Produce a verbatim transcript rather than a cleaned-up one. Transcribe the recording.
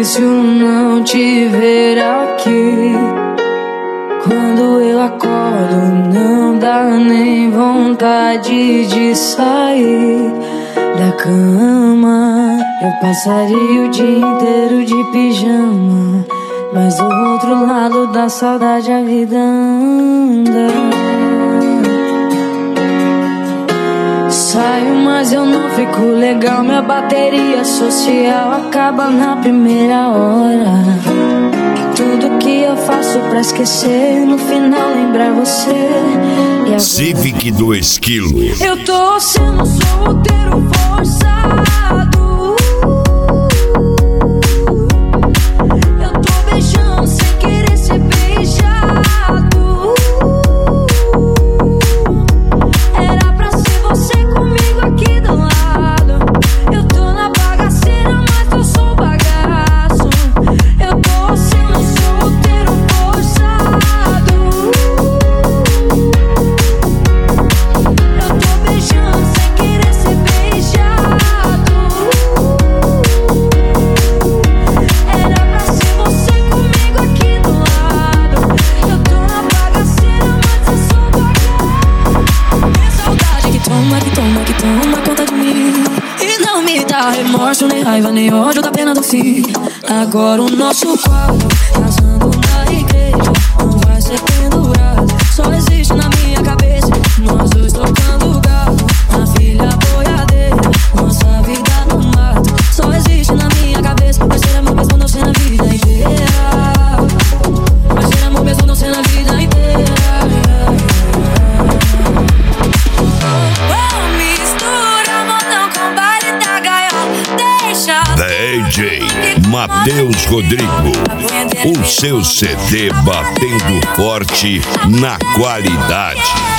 difícil não te ver aqui. Quando eu acordo não dá nem vontade de sair da cama. Eu passaria o dia inteiro de pijama, mas do outro lado da saudade a vida anda. Saio, mas eu não fico legal. Minha bateria social acaba na primeira hora. Tudo que eu faço pra esquecer, no final lembrar você. E agora... Civic dois quilos. Eu tô sendo solteiro forçado. Eu tô beijando sem querer ser beijado. Era pra ser você comigo aqui do lado. Eu tô na bagaceira, mas eu sou bagaço. Eu tô sendo solteiro forçado. Eu tô beijando sem querer ser beijado. Era pra ser você comigo aqui do lado. Eu tô na bagaceira, mas eu sou bagaço. Minha saudade que toma, que toma, que toma conta de mim. E não me dá remorso, nem raiva, nem ódio da pena do fim. Agora o nosso quadro, casando na igreja, não vai ser pendurado. Só existe na minha cabeça, nós dois tocando galo. A filha boiadeira, nossa vida no mato. Só existe na minha cabeça, vai ser amor mesmo não ser na vida inteira. Vai ser amor mesmo não ser na vida inteira. Oh, mistura modão com baile da gaiola. Deixa D J Matheus Rodrigo, o seu C D batendo forte na qualidade.